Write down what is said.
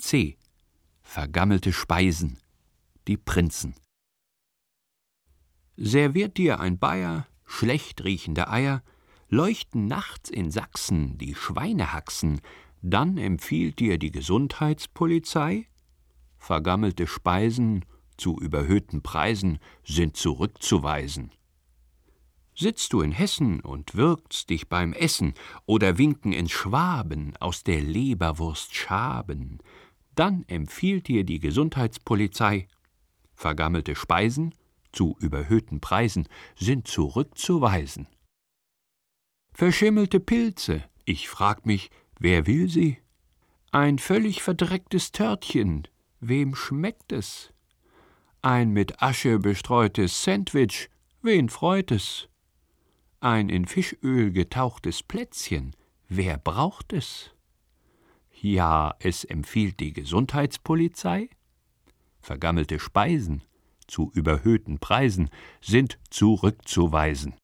C. Vergammelte Speisen, die Prinzen. Serviert dir ein Bayer schlecht riechende Eier, leuchten nachts in Sachsen die Schweinehaxen, dann empfiehlt dir die Gesundheitspolizei: vergammelte Speisen zu überhöhten Preisen sind zurückzuweisen. Sitzt du in Hessen und würgst dich beim Essen oder winken in Schwaben aus der Leberwurst Schaben, dann empfiehlt dir die Gesundheitspolizei: vergammelte Speisen zu überhöhten Preisen sind zurückzuweisen. Verschimmelte Pilze, ich frag mich, wer will sie? Ein völlig verdrecktes Törtchen, wem schmeckt es? Ein mit Asche bestreutes Sandwich, wen freut es? Ein in Fischöl getauchtes Plätzchen, wer braucht es? Ja, es empfiehlt die Gesundheitspolizei: vergammelte Speisen zu überhöhten Preisen sind zurückzuweisen.